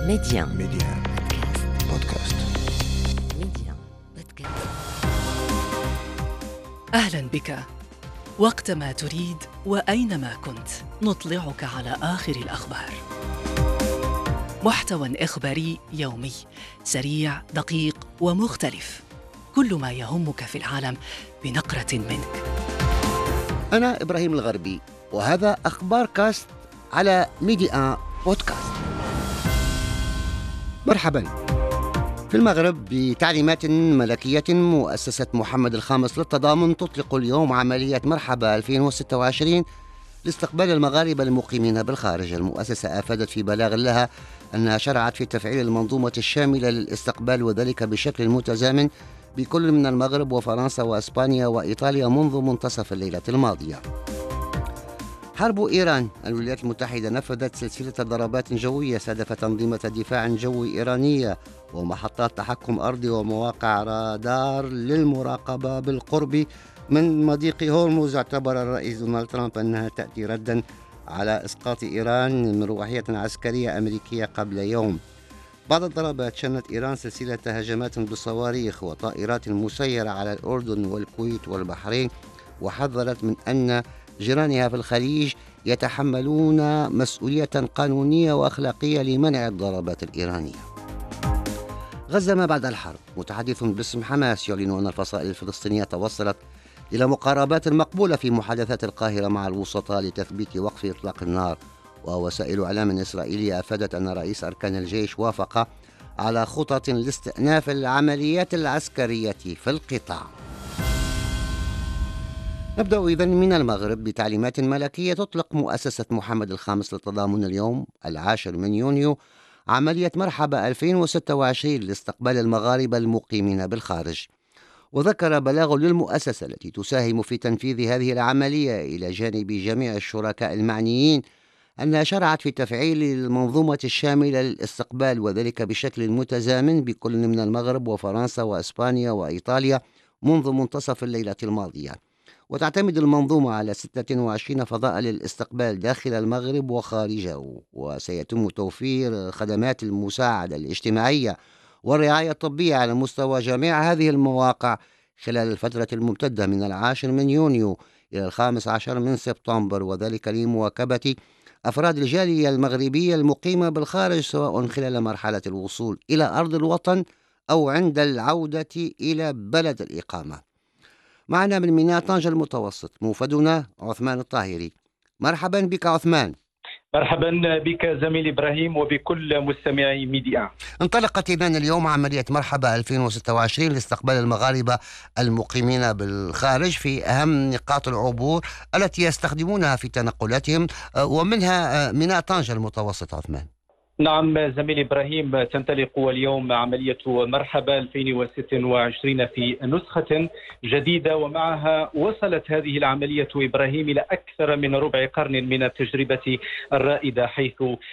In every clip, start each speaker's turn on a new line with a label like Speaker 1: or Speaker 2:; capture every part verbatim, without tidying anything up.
Speaker 1: ميديان
Speaker 2: ميديان بودكاست.
Speaker 1: ميديان بودكاست.
Speaker 3: أهلا بك. وقتما تريد وأينما كنت نطلعك على آخر الأخبار. محتوى إخباري يومي سريع دقيق ومختلف، كل ما يهمك في العالم بنقرة منك.
Speaker 4: أنا إبراهيم الغربي، وهذا أخبار كاست على ميديان بودكاست. مرحبا. في المغرب بتعليمات ملكية، مؤسسة محمد الخامس للتضامن تطلق اليوم عملية مرحبا ألفين وستة وعشرين لاستقبال المغاربة المقيمين بالخارج. المؤسسة أفادت في بلاغ لها أنها شرعت في تفعيل المنظومة الشاملة للاستقبال، وذلك بشكل متزامن بكل من المغرب وفرنسا وإسبانيا وإيطاليا منذ منتصف الليلة الماضية. حرب إيران. الولايات المتحدة نفذت سلسلة ضربات جوية استهدفت أنظمة دفاع جوي إيرانية ومحطات تحكم أرضي ومواقع رادار للمراقبة بالقرب من مضيق هرمز. اعتبر الرئيس دونالد ترامب أنها تأتي ردا على إسقاط إيران من مروحية عسكرية أمريكية قبل يوم. بعد الضربات شنت إيران سلسلة هجمات بصواريخ وطائرات مسيرة على الأردن والكويت والبحرين، وحذرت من أن جيرانها في الخليج يتحملون مسؤولية قانونية وأخلاقية لمنع الضربات الإيرانية. غزة ما بعد الحرب. متحدث باسم حماس يعلن أن الفصائل الفلسطينية توصلت إلى مقاربات مقبولة في محادثات القاهرة مع الوسطاء لتثبيت وقف إطلاق النار. ووسائل إعلام إسرائيلية أفادت أن رئيس أركان الجيش وافق على خطط لاستئناف العمليات العسكرية في القطاع. نبدأ إذن من المغرب بتعليمات ملكية. تطلق مؤسسة محمد الخامس للتضامن اليوم العاشر من يونيو عملية مرحبا ألفين وستة وعشرين لاستقبال المغاربة المقيمين بالخارج. وذكر بلاغ للمؤسسة التي تساهم في تنفيذ هذه العملية إلى جانب جميع الشركاء المعنيين أنها شرعت في تفعيل المنظومة الشاملة للاستقبال، وذلك بشكل متزامن بكل من المغرب وفرنسا وإسبانيا وإيطاليا منذ منتصف الليلة الماضية. وتعتمد المنظومة على ستة وعشرين فضاء للاستقبال داخل المغرب وخارجه، وسيتم توفير خدمات المساعدة الاجتماعية والرعاية الطبية على مستوى جميع هذه المواقع خلال الفترة الممتدة من العاشر من يونيو إلى الخامس عشر من سبتمبر، وذلك لمواكبة أفراد الجالية المغربية المقيمة بالخارج سواء خلال مرحلة الوصول إلى أرض الوطن أو عند العودة إلى بلد الإقامة. معنا من ميناء طنجة المتوسط موفدنا عثمان الطاهري. مرحبا بك عثمان.
Speaker 5: مرحبا بك زميلي إبراهيم وبكل مستمعي ميديا.
Speaker 4: انطلقت إذن اليوم عملية مرحبا ألفين وستة وعشرين لاستقبال المغاربة المقيمين بالخارج في أهم نقاط العبور التي يستخدمونها في تنقلاتهم، ومنها ميناء طنجة المتوسط. عثمان.
Speaker 5: نعم زميلي إبراهيم، تنطلق اليوم عملية مرحبا ألفين وستة وعشرين في نسخة جديدة، ومعها وصلت هذه العملية إبراهيم إلى أكثر من ربع قرن من التجربة الرائدة، حيث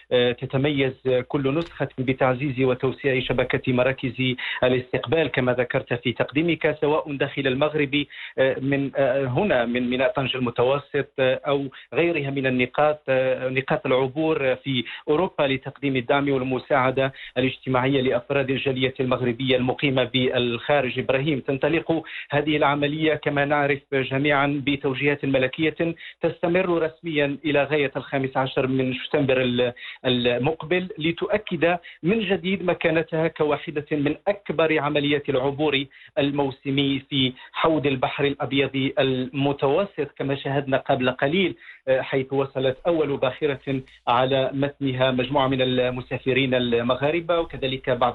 Speaker 5: تتميز كل نسخة بتعزيز وتوسيع شبكة مراكز الاستقبال كما ذكرت في تقديمك، سواء داخل المغرب من هنا من ميناء طنجة المتوسط أو غيرها من النقاط نقاط العبور في أوروبا لتقديم الدعم والمساعدة الاجتماعية لأفراد الجالية المغربية المقيمة بالخارج. إبراهيم، تنطلق هذه العملية كما نعرف جميعا بتوجيهات ملكية تستمر رسميا إلى غاية الخامس عشر من سبتمبر المقبل، لتؤكد من جديد مكانتها كواحدة من أكبر عمليات العبور الموسمي في حوض البحر الأبيض المتوسط، كما شاهدنا قبل قليل حيث وصلت أول باخرة على متنها مجموعة من المسافرين المغاربة وكذلك بعض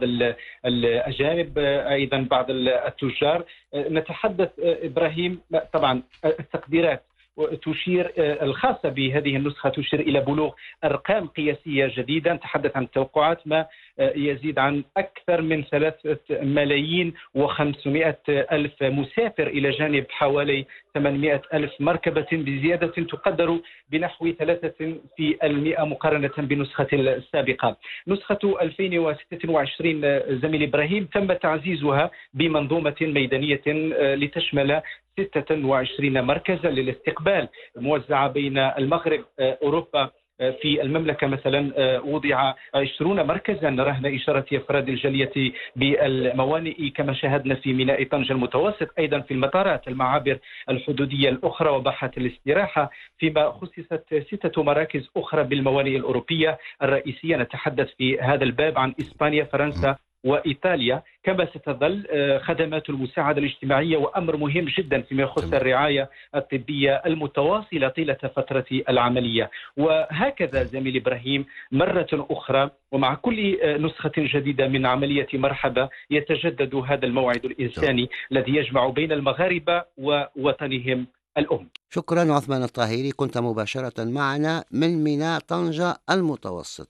Speaker 5: الأجانب، أيضا بعض التجار. نتحدث إبراهيم طبعا التقديرات تشير الخاصة بهذه النسخة تشير إلى بلوغ أرقام قياسية جديدة. نتحدث عن توقعات ما يزيد عن أكثر من ثلاثة ملايين وخمسمائة ألف مسافر إلى جانب حوالي ثمانمائة ألف مركبة، بزيادة تقدر بنحو ثلاثة في المئة مقارنة بنسخة السابقة. نسخة ألفين وستة وعشرين زميل إبراهيم تم تعزيزها بمنظومة ميدانية لتشمل ستة وعشرين مركزا للاستقبال موزعة بين المغرب، أوروبا، في المملكة مثلا وضع عشرون مركزا رهن إشارة أفراد الجالية بالموانئ كما شاهدنا في ميناء طنجة المتوسط، أيضا في المطارات، المعابر الحدودية الأخرى وباحات الاستراحة، فيما خصصت ستة مراكز أخرى بالموانئ الأوروبية الرئيسية. نتحدث في هذا الباب عن إسبانيا، فرنسا وإيطاليا. كما ستظل خدمات المساعدة الاجتماعية وأمر مهم جدا فيما يخص الرعاية الطبية المتواصلة طيلة فترة العملية. وهكذا زميل إبراهيم مرة أخرى ومع كل نسخة جديدة من عملية مرحبا يتجدد هذا الموعد الإنساني الذي يجمع بين المغاربة ووطنهم الأم.
Speaker 4: شكرا عثمان الطاهري، كنت مباشرة معنا من ميناء طنجة المتوسط.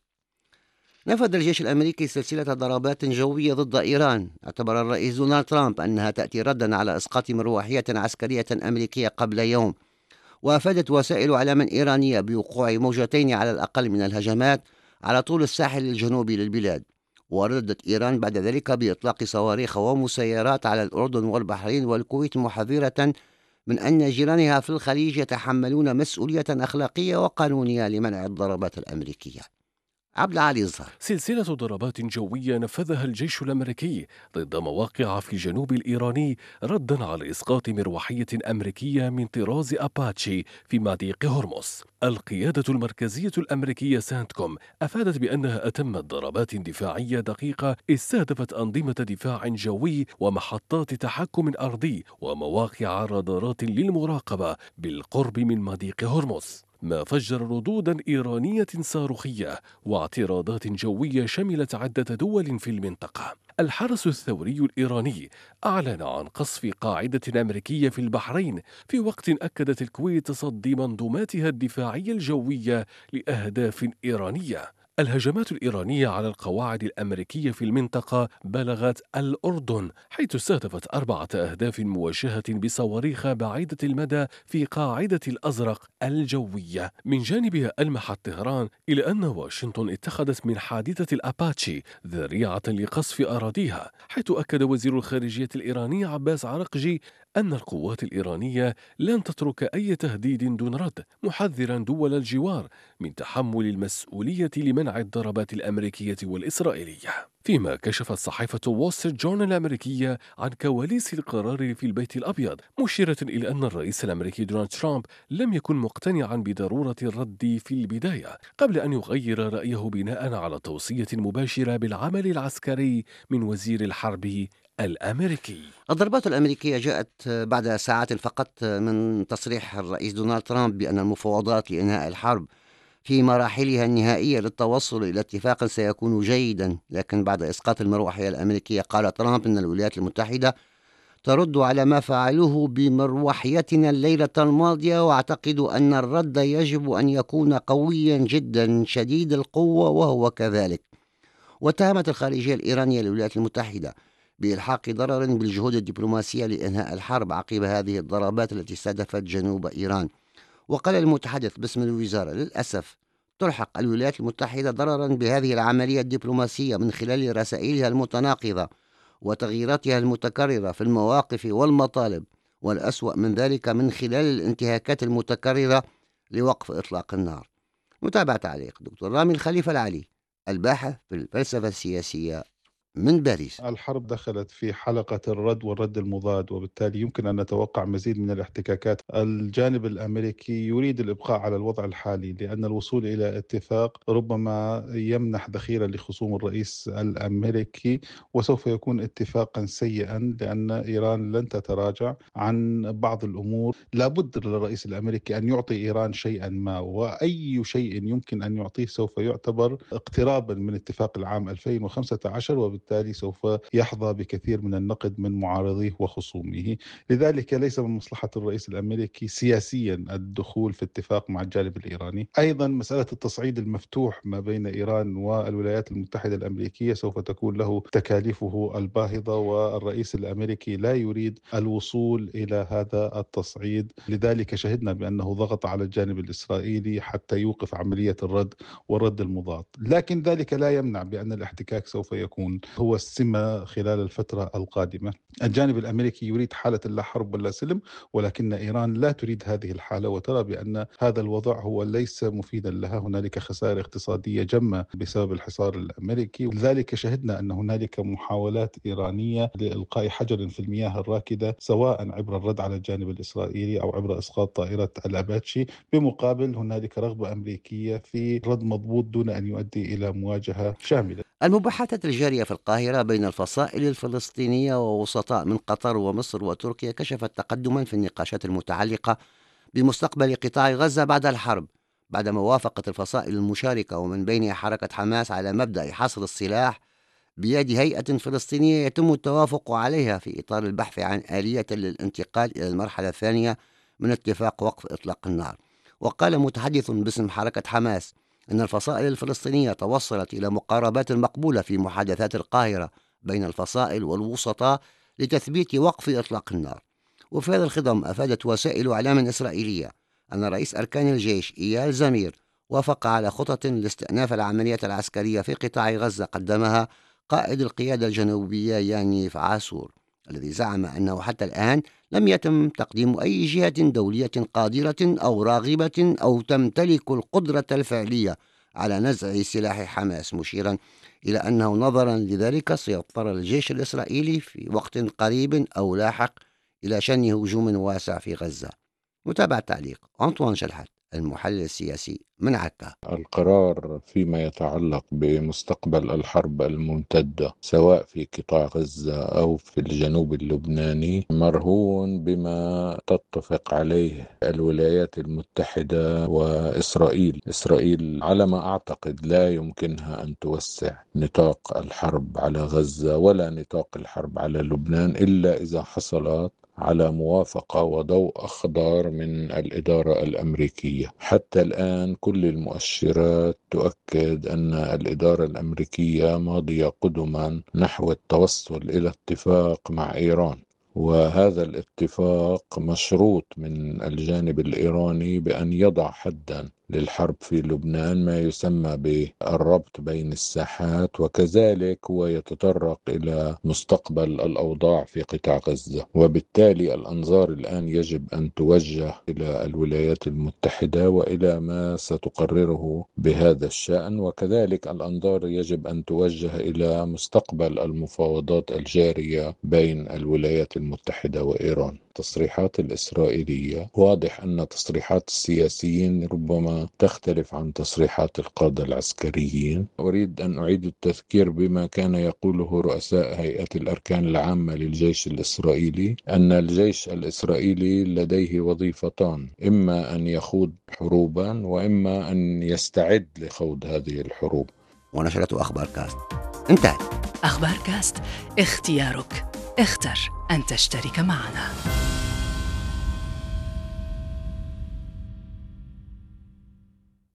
Speaker 4: نفذ الجيش الأمريكي سلسلة ضربات جوية ضد إيران. اعتبر الرئيس دونالد ترامب أنها تأتي ردا على إسقاط مروحية عسكرية أمريكية قبل يوم، وأفادت وسائل إعلام إيرانية بوقوع موجتين على الأقل من الهجمات على طول الساحل الجنوبي للبلاد. وردت إيران بعد ذلك بإطلاق صواريخ ومسيرات على الأردن والبحرين والكويت، محذرة من أن جيرانها في الخليج يتحملون مسؤولية أخلاقية وقانونية لمنع الضربات الأمريكية. عبد العالي الزهر.
Speaker 6: سلسلة ضربات جوية نفذها الجيش الأمريكي ضد مواقع في الجنوب الإيراني ردا على إسقاط مروحية أمريكية من طراز أباتشي في مضيق هرمز. القيادة المركزية الأمريكية سانتكوم أفادت بأنها أتمت ضربات دفاعية دقيقة استهدفت أنظمة دفاع جوي ومحطات تحكم أرضي ومواقع رادارات للمراقبة بالقرب من مضيق هرمز، ما فجر ردودا إيرانية صاروخية واعتراضات جوية شملت عدة دول في المنطقة. الحرس الثوري الإيراني أعلن عن قصف قاعدة أمريكية في البحرين، في وقت أكدت الكويت تصدي منظوماتها الدفاعية الجوية لأهداف إيرانية. الهجمات الإيرانية على القواعد الأمريكية في المنطقة بلغت الأردن، حيث استهدفت أربعة أهداف موجهة بصواريخ بعيدة المدى في قاعدة الأزرق الجوية. من جانبها ألمحت طهران إلى أن واشنطن اتخذت من حادثة الأباتشي ذريعة لقصف أراضيها، حيث أكد وزير الخارجية الإيراني عباس عرقجي أن القوات الإيرانية لن تترك أي تهديد دون رد، محذرا دول الجوار من تحمل المسؤولية لمنع الضربات الأمريكية والإسرائيلية. فيما كشفت صحيفة وول ستريت جورنال الأمريكية عن كواليس القرار في البيت الأبيض، مشيرة إلى أن الرئيس الأمريكي دونالد ترامب لم يكن مقتنعا بضرورة الرد في البداية، قبل أن يغير رأيه بناء على توصية مباشرة بالعمل العسكري من وزير الحرب الأمريكي.
Speaker 4: الضربات الأمريكية جاءت بعد ساعات فقط من تصريح الرئيس دونالد ترامب بأن المفاوضات لإنهاء الحرب في مراحلها النهائية للتوصل إلى اتفاق سيكون جيدا. لكن بعد إسقاط المروحية الأمريكية قال ترامب أن الولايات المتحدة ترد على ما فعلوه بمروحيتنا الليلة الماضية، واعتقد أن الرد يجب أن يكون قويا جدا شديد القوة، وهو كذلك. واتهمت الخارجية الإيرانية للولايات المتحدة بإلحاق ضرر بالجهود الدبلوماسية لإنهاء الحرب عقب هذه الضربات التي استهدفت جنوب إيران. وقال المتحدث باسم الوزارة: للأسف تلحق الولايات المتحدة ضررا بهذه العملية الدبلوماسية من خلال رسائلها المتناقضة وتغييراتها المتكررة في المواقف والمطالب، والأسوأ من ذلك من خلال الانتهاكات المتكررة لوقف إطلاق النار. متابعة تعليق دكتور رامي الخليفة العلي، الباحث في الفلسفة السياسية من باريس.
Speaker 7: الحرب دخلت في حلقة الرد والرد المضاد، وبالتالي يمكن أن نتوقع مزيد من الاحتكاكات. الجانب الأمريكي يريد الإبقاء على الوضع الحالي، لأن الوصول إلى اتفاق ربما يمنح ذخيرة لخصوم الرئيس الأمريكي، وسوف يكون اتفاقا سيئا لأن إيران لن تتراجع عن بعض الأمور. لابد للرئيس الأمريكي أن يعطي إيران شيئا ما، وأي شيء يمكن أن يعطيه سوف يعتبر اقترابا من اتفاق العام ألفين وخمسة عشر، وبالتالي بالتالي سوف يحظى بكثير من النقد من معارضيه وخصومه. لذلك ليس من مصلحة الرئيس الأمريكي سياسيا الدخول في اتفاق مع الجانب الإيراني. أيضا مسألة التصعيد المفتوح ما بين إيران والولايات المتحدة الأمريكية سوف تكون له تكاليفه الباهظة، والرئيس الأمريكي لا يريد الوصول إلى هذا التصعيد. لذلك شهدنا بأنه ضغط على الجانب الإسرائيلي حتى يوقف عملية الرد والرد المضاد، لكن ذلك لا يمنع بأن الاحتكاك سوف يكون. هو السمة خلال الفترة القادمة. الجانب الأمريكي يريد حالة لا حرب ولا سلم، ولكن إيران لا تريد هذه الحالة وترى بأن هذا الوضع هو ليس مفيدا لها. هنالك خسائر اقتصادية جمة بسبب الحصار الأمريكي، ولذلك شهدنا أن هنالك محاولات إيرانية لإلقاء حجر في المياه الراكدة، سواء عبر الرد على الجانب الإسرائيلي أو عبر إسقاط طائرة الأباتشي. بمقابل هنالك رغبة أمريكية في رد مضبوط دون أن يؤدي إلى مواجهة شاملة.
Speaker 4: المباحثات الجارية في القاهرة بين الفصائل الفلسطينية ووسطاء من قطر ومصر وتركيا كشفت تقدما في النقاشات المتعلقة بمستقبل قطاع غزة بعد الحرب، بعد موافقة الفصائل المشاركة ومن بينها حركة حماس على مبدأ حصر السلاح بيد هيئة فلسطينية يتم التوافق عليها في إطار البحث عن آلية للانتقال إلى المرحلة الثانية من اتفاق وقف إطلاق النار. وقال متحدث باسم حركة حماس أن الفصائل الفلسطينية توصلت إلى مقاربات مقبولة في محادثات القاهرة بين الفصائل والوسطاء لتثبيت وقف إطلاق النار. وفي هذا الخضم أفادت وسائل إعلام إسرائيلية أن رئيس أركان الجيش إيال زمير وافق على خطط لاستئناف العمليات العسكرية في قطاع غزة قدمها قائد القيادة الجنوبية يانيف عاشور، الذي زعم أنه حتى الآن لم يتم تقديم أي جهة دولية قادرة أو راغبة أو تمتلك القدرة الفعلية على نزع سلاح حماس، مشيرا إلى أنه نظرا لذلك سيضطر الجيش الإسرائيلي في وقت قريب أو لاحق إلى شن هجوم واسع في غزة. متابعة تعليق أنطوان شلحت المحلل السياسي من عكا.
Speaker 8: القرار فيما يتعلق بمستقبل الحرب الممتدة سواء في قطاع غزة أو في الجنوب اللبناني مرهون بما تتفق عليه الولايات المتحدة وإسرائيل. إسرائيل على ما أعتقد لا يمكنها أن توسع نطاق الحرب على غزة ولا نطاق الحرب على لبنان إلا إذا حصلت على موافقة وضوء أخضر من الإدارة الأمريكية. حتى الآن كل المؤشرات تؤكد أن الإدارة الأمريكية ماضية قدما نحو التوصل إلى اتفاق مع إيران، وهذا الاتفاق مشروط من الجانب الإيراني بأن يضع حدا للحرب في لبنان، ما يسمى بالربط بين الساحات، وكذلك هو يتطرق إلى مستقبل الأوضاع في قطاع غزة. وبالتالي الأنظار الآن يجب أن توجه إلى الولايات المتحدة وإلى ما ستقرره بهذا الشأن، وكذلك الأنظار يجب أن توجه إلى مستقبل المفاوضات الجارية بين الولايات المتحدة وإيران. التصريحات الإسرائيلية واضح أن تصريحات السياسيين ربما تختلف عن تصريحات القادة العسكريين. أريد أن أعيد التذكير بما كان يقوله رؤساء هيئة الأركان العامة للجيش الإسرائيلي، أن الجيش الإسرائيلي لديه وظيفتان، إما أن يخوض حروبا وإما أن يستعد لخوض هذه الحروب.
Speaker 4: ونشرة أخبار كاست انتهت.
Speaker 3: أخبار كاست، اختيارك، اختر أن تشترك معنا.